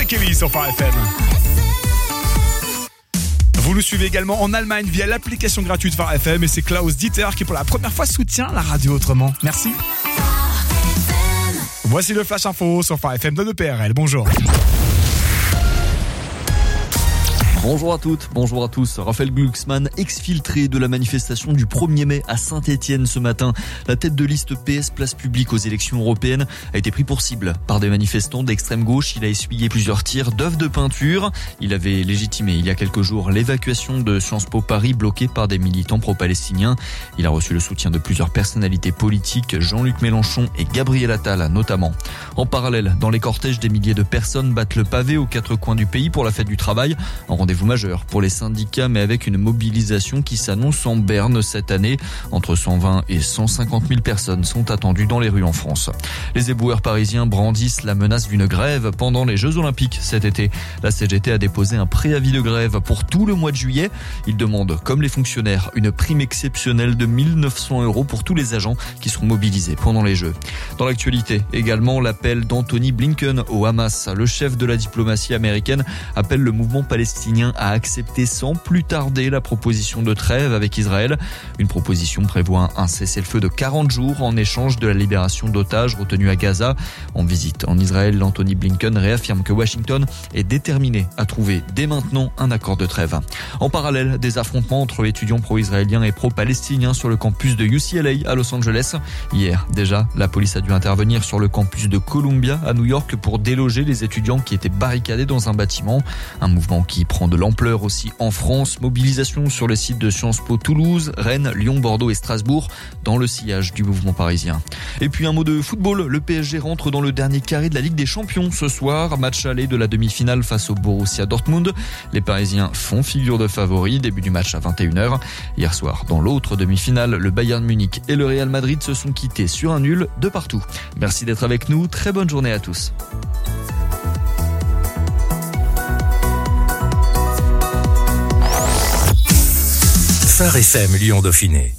Kelly sur Phare FM. Vous nous suivez également en Allemagne via l'application gratuite Phare FM et c'est Klaus Dieter qui pour la première fois soutient la radio autrement. Merci. Voici le Flash Info sur Phare FM de PRL. Bonjour. Bonjour à toutes, bonjour à tous. Raphaël Glucksmann, exfiltré de la manifestation du 1er mai à Saint-Étienne ce matin. La tête de liste PS Place Publique aux élections européennes a été pris pour cible par des manifestants d'extrême gauche. Il a essuyé plusieurs tirs d'œufs de peinture. Il avait légitimé il y a quelques jours l'évacuation de Sciences Po Paris bloquée par des militants pro-palestiniens. Il a reçu le soutien de plusieurs personnalités politiques, Jean-Luc Mélenchon et Gabriel Attal notamment. En parallèle, dans les cortèges, des milliers de personnes battent le pavé aux quatre coins du pays pour la fête du travail. En rendez-vous majeur pour les syndicats, mais avec une mobilisation qui s'annonce en berne cette année. Entre 120 et 150 000 personnes sont attendues dans les rues en France. Les éboueurs parisiens brandissent la menace d'une grève pendant les Jeux Olympiques cet été. La CGT a déposé un préavis de grève pour tout le mois de juillet. Ils demandent, comme les fonctionnaires, une prime exceptionnelle de 1 900 € pour tous les agents qui seront mobilisés pendant les Jeux. Dans l'actualité, également l'appel d'Anthony Blinken au Hamas. Le chef de la diplomatie américaine appelle le mouvement palestinien à accepter sans plus tarder la proposition de trêve avec Israël. Une proposition prévoit un cessez-le-feu de 40 jours en échange de la libération d'otages retenus à Gaza. En visite en Israël, Anthony Blinken réaffirme que Washington est déterminé à trouver dès maintenant un accord de trêve. En parallèle, des affrontements entre étudiants pro-israéliens et pro-palestiniens sur le campus de UCLA à Los Angeles. Hier, déjà, la police a dû intervenir sur le campus de Columbia à New York pour déloger les étudiants qui étaient barricadés dans un bâtiment. Un mouvement qui prend de l'ampleur aussi en France. Mobilisation sur les sites de Sciences Po Toulouse, Rennes, Lyon, Bordeaux et Strasbourg dans le sillage du mouvement parisien. Et puis un mot de football. Le PSG rentre dans le dernier carré de la Ligue des Champions ce soir. Match aller de la demi-finale face au Borussia Dortmund. Les Parisiens font figure de favoris. Début du match à 21h. Hier soir, dans l'autre demi-finale, le Bayern Munich et le Real Madrid se sont quittés sur un nul de partout. Merci d'être avec nous. Très bonne journée à tous. Phare FM Lyon Dauphiné.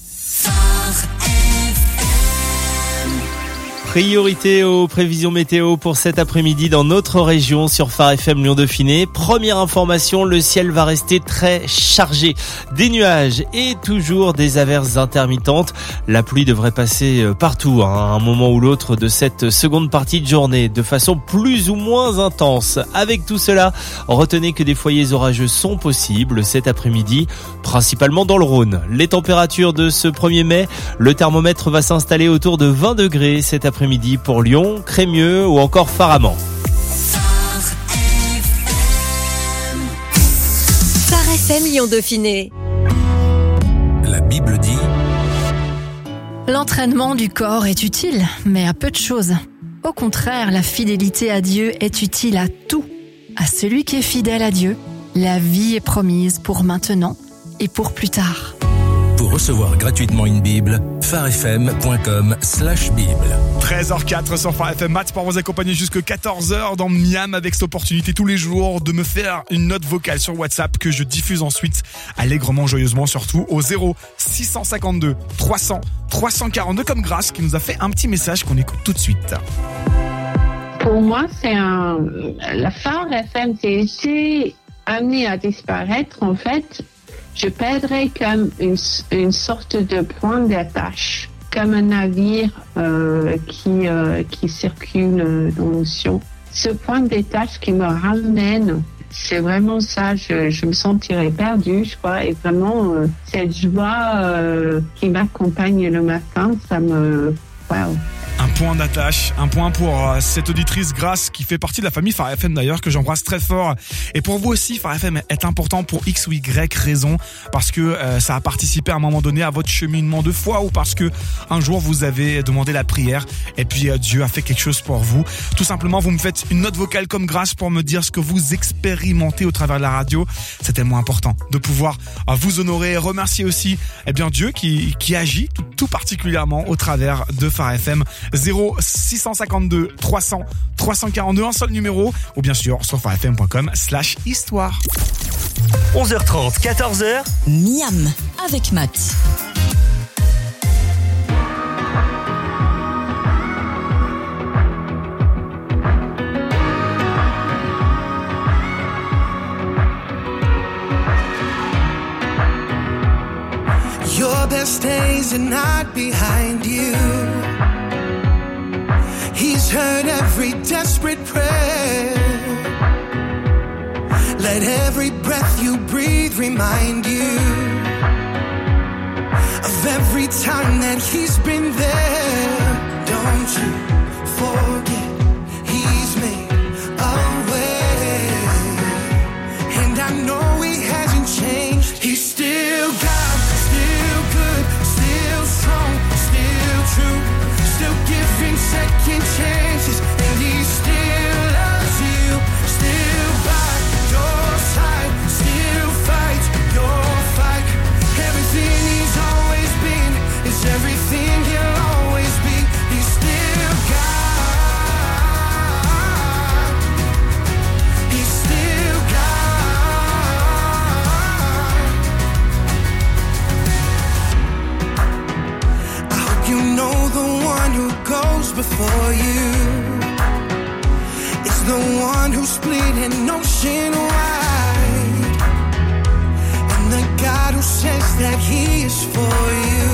Priorité aux prévisions météo pour cet après-midi dans notre région sur Phare FM Lyon Dauphiné. Première information, le ciel va rester très chargé. Des nuages et toujours des averses intermittentes. La pluie devrait passer partout à un moment ou l'autre de cette seconde partie de journée de façon plus ou moins intense. Avec tout cela, retenez que des foyers orageux sont possibles cet après-midi, principalement dans le Rhône. Les températures de ce 1er mai, le thermomètre va s'installer autour de 20 degrés cet après-midi pour Lyon, Crémieux ou encore Faraman. Phare FM Lyon Dauphiné. La Bible dit: l'entraînement du corps est utile, mais à peu de choses. Au contraire, la fidélité à Dieu est utile à tout. À celui qui est fidèle à Dieu, la vie est promise pour maintenant et pour plus tard. Pour recevoir gratuitement une Bible, pharefm.com/Bible. 13h04 sur Phare FM. Matt pour vous accompagner jusqu'à 14h dans Miam avec cette opportunité tous les jours de me faire une note vocale sur WhatsApp que je diffuse ensuite allègrement, joyeusement, surtout au 0652 300 342 comme Grâce qui nous a fait un petit message qu'on écoute tout de suite. Pour moi, la Phare FM, c'est amené à disparaître en fait. Je perdrais comme une sorte de point d'attache, comme un navire qui circule dans l'océan. Ce point d'attache qui me ramène, c'est vraiment ça. Je me sentirais perdue, je crois, et vraiment cette joie qui m'accompagne le matin, ça me... Wow. Un point d'attache, un point pour cette auditrice Grâce qui fait partie de la famille Phare FM d'ailleurs, que j'embrasse très fort. Et pour vous aussi, Phare FM est important pour X ou Y raison, parce que ça a participé à un moment donné à votre cheminement de foi, ou parce que un jour vous avez demandé la prière et puis Dieu a fait quelque chose pour vous. Tout simplement, vous me faites une note vocale comme Grâce pour me dire ce que vous expérimentez au travers de la radio. C'est tellement important de pouvoir vous honorer et remercier aussi Dieu qui agit tout particulièrement au travers de Phare FM. 0652 300 342, un seul numéro, ou bien sûr sur pharefm.com/histoire. 11h30, 14h. Miam avec Matt. stays and not behind you. He's heard every desperate prayer. Let every breath you breathe remind you of every time that he's been there. Don't you forget, he's made a way. And I know he hasn't changed. He's still God, still good, still strong, still true, still giving second chances. And he still loves you, still by your side, still fights your fight. Everything he's always been is everything he'll always be. He's still God. He's still God. I hope you know the one who goes before you is the one who split an ocean wide, and the God who says that he is for you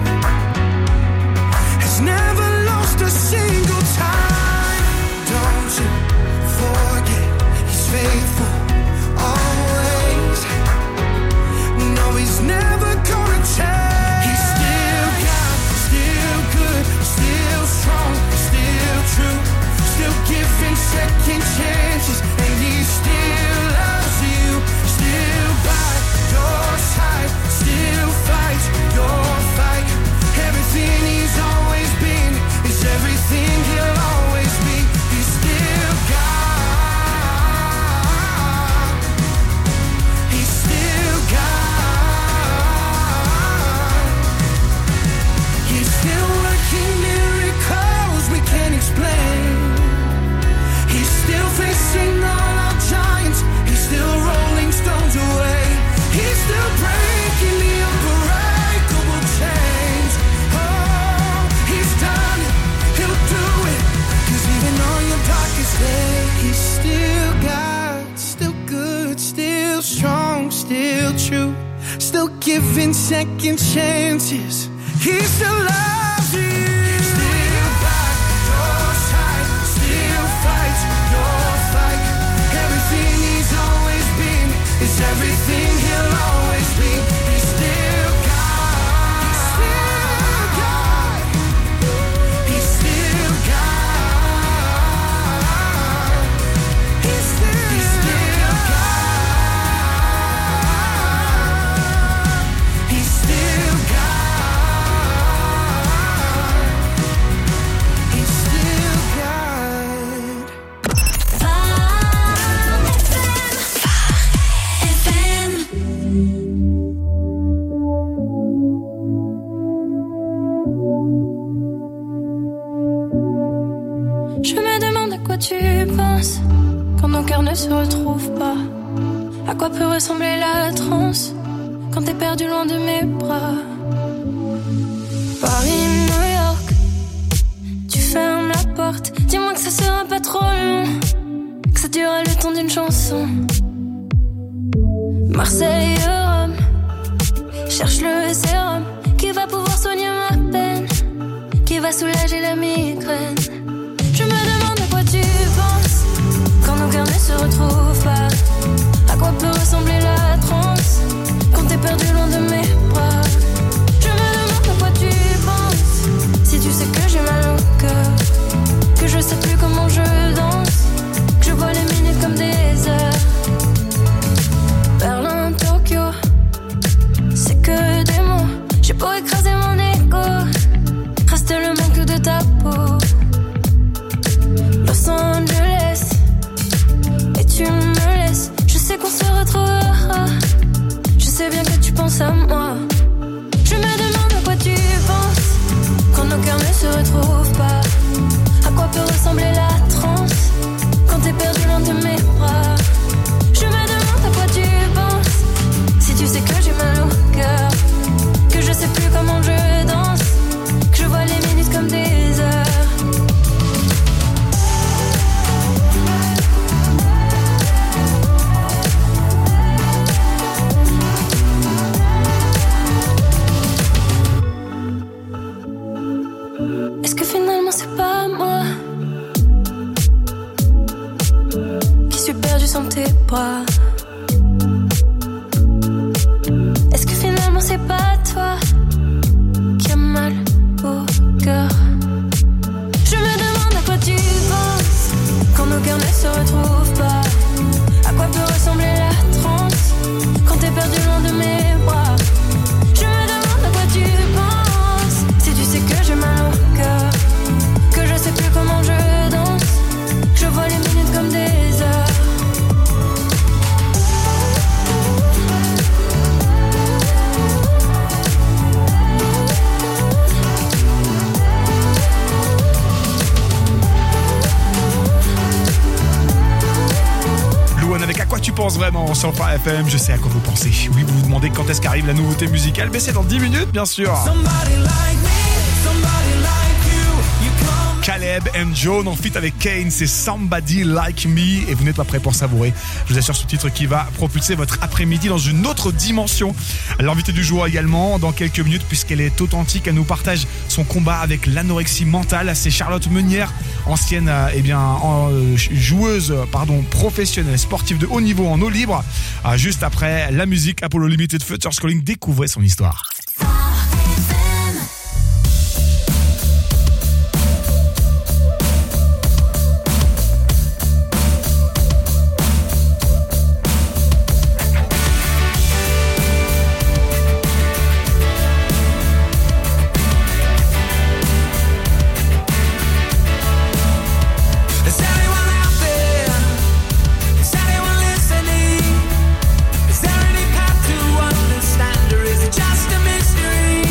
has never lost a single time. Don't you forget, he's faithful always. No, he's never gonna change. He's still God, still good, still strong, still true, still giving second chances. And he still loves you, still by your side, still fights your fight. Everything he's always been is everything he'll always be. He's still God. He's still God. He's still working miracles we can't explain. He's still facing all our giants. He's still rolling stones away. He's still breaking the unbreakable chains. Oh, he's done it, he'll do it. 'Cause even on your darkest day, he's still God, still good, still strong, still true, still giving second chances. He still loves you. Still by your side, still fights your fight. Everything he's always been is everything he'll always be. He's still God. He's still God. He's still God. He's still God. He's still God. He's still God. Je me demande à quoi tu penses quand nos cœurs ne se retrouvent pas. À quoi peut ressembler la transe quand t'es perdu loin de mes bras. Paris, New York, tu fermes la porte. Dis-moi que ça sera pas trop long, que ça durera le temps d'une chanson. Marseille, Rome, cherche le sérum qui va pouvoir soigner ma peine, qui va soulager la migraine. Je me demande à quoi tu penses quand nos cœurs ne se retrouvent pas. À quoi peut ressembler la transe quand t'es perdu loin de mes bras. Je me demande à quoi tu penses si tu sais que j'ai mal au cœur, que je sais plus comment je danse, que je vois les minutes comme des heures. Berlin, Tokyo, c'est que des mots. J'ai beau écraser mon ego, reste le manque de ta peau. Los Angeles, et tu me laisses. Je sais qu'on se retrouvera, je sais bien que tu penses à moi. Je me demande à quoi tu penses quand nos cœurs ne se retrouvent pas. À quoi peut ressembler la transe quand t'es perdu loin de mes bras. Je me demande à quoi tu penses si tu sais que j'ai mal au cœur, que je sais plus comment je danse, que je vois les minutes comme des heures. Est-ce que finalement c'est pas moi qui suis perdu sans tes bras? Est-ce que finalement c'est pas toi qui a mal au cœur? Je me demande à quoi tu penses quand nos cœurs ne se retrouvent pas. À quoi peut ressembler la transe quand t'es perdu loin de mes bras? Je me demande à quoi tu penses si tu sais que j'ai mal au cœur, que je sais plus comment je danse, que je vois les minutes comme des heures. Avec à quoi tu penses vraiment sur Phare FM, je sais à quoi vous pensez. Oui, vous vous demandez quand est-ce qu'arrive la nouveauté musicale, mais c'est dans 10 minutes bien sûr. Caleb and Joan en feat avec Kane, c'est Somebody Like Me et vous n'êtes pas prêts pour savourer. Je vous assure ce titre qui va propulser votre après-midi dans une autre dimension. L'invité du jour également dans quelques minutes puisqu'elle est authentique, elle nous partage son combat avec l'anorexie mentale. C'est Charlotte Meunière, ancienne joueuse professionnelle sportive de haut niveau en eau libre. Juste après la musique, Apollo Limited Futures Calling, découvrez son histoire. Just a mystery.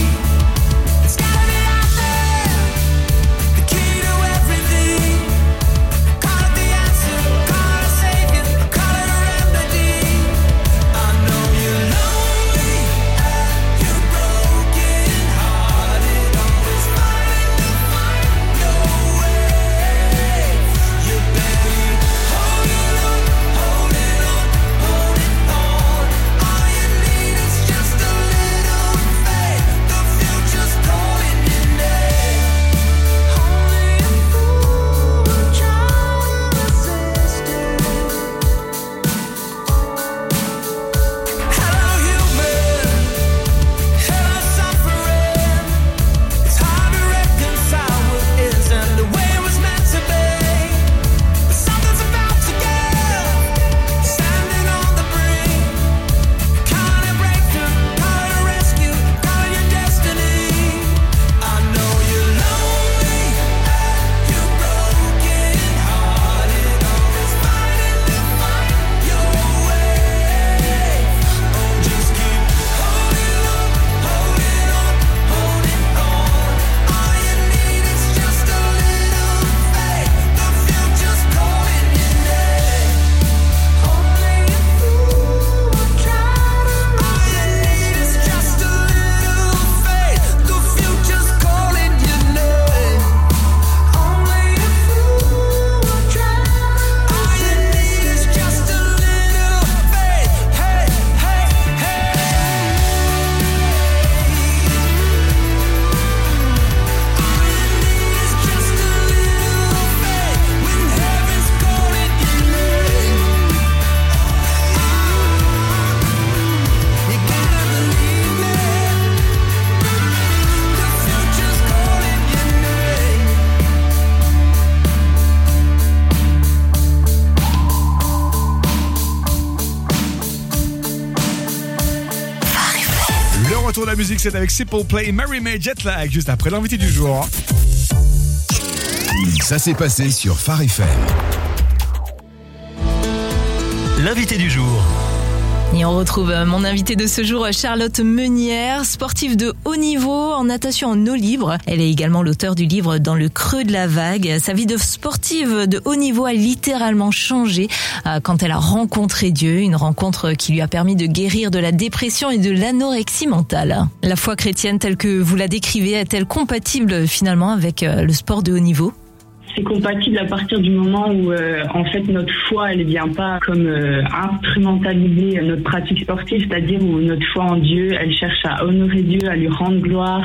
retour de la musique, c'est avec Simple Play, Mary May, Jetlag, juste après l'invité du jour. Ça s'est passé sur Phare FM. L'invité du jour. Et on retrouve mon invité de ce jour, Charlotte Meunière, sportive de haut niveau en natation en eau libre. Elle est également l'auteure du livre Dans le creux de la vague. Sa vie de sportive de haut niveau a littéralement changé quand elle a rencontré Dieu, une rencontre qui lui a permis de guérir de la dépression et de l'anorexie mentale. La foi chrétienne telle que vous la décrivez est-elle compatible finalement avec le sport de haut niveau ? C'est compatible à partir du moment où en fait notre foi elle vient pas comme instrumentaliser notre pratique sportive, c'est-à-dire où notre foi en Dieu elle cherche à honorer Dieu, à lui rendre gloire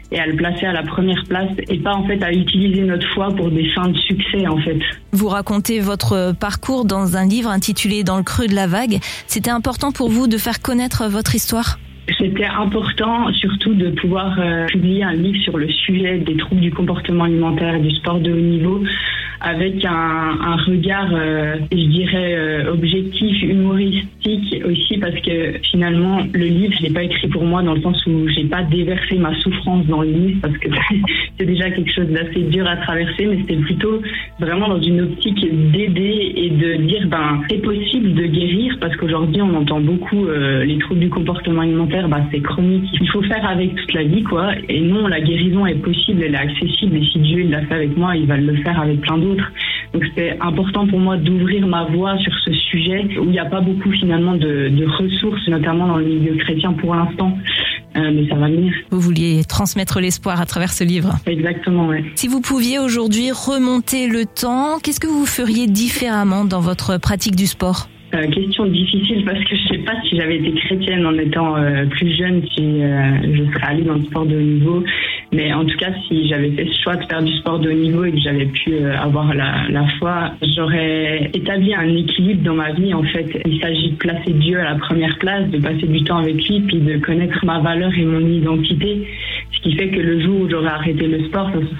et à le placer à la première place et pas en fait à utiliser notre foi pour des fins de succès en fait. Vous racontez votre parcours dans un livre intitulé Dans le creux de la vague. C'était important pour vous de faire connaître votre histoire ? C'était important surtout de pouvoir publier un livre sur le sujet des troubles du comportement alimentaire et du sport de haut niveau avec un regard, je dirais, objectif, humoristique aussi parce que finalement le livre je l'ai pas écrit pour moi dans le sens où j'ai pas déversé ma souffrance dans le livre parce que c'est déjà quelque chose d'assez dur à traverser, mais c'était plutôt vraiment dans une optique d'aider et de dire c'est possible de guérir parce qu'aujourd'hui on entend beaucoup les troubles du comportement alimentaire, c'est chronique, il faut faire avec toute la vie quoi, et non, la guérison est possible, elle est accessible et si Dieu il l'a fait avec moi, il va le faire avec plein d'autres. Donc c'était important pour moi d'ouvrir ma voix sur ce sujet où il n'y a pas beaucoup finalement de ressources, notamment dans le milieu chrétien pour l'instant. Mais ça va venir. Vous vouliez transmettre l'espoir à travers ce livre. Exactement, ouais. Si vous pouviez aujourd'hui remonter le temps, qu'est-ce que vous feriez différemment dans votre pratique du sport ? Question difficile parce que je sais pas si j'avais été chrétienne en étant plus jeune, si je serais allée dans le sport de haut niveau. Mais en tout cas, si j'avais fait ce choix de faire du sport de haut niveau et que j'avais pu avoir la foi, j'aurais établi un équilibre dans ma vie. En fait, il s'agit de placer Dieu à la première place, de passer du temps avec lui, puis de connaître ma valeur et mon identité. Ce qui fait que le jour où j'aurais arrêté le sport, ça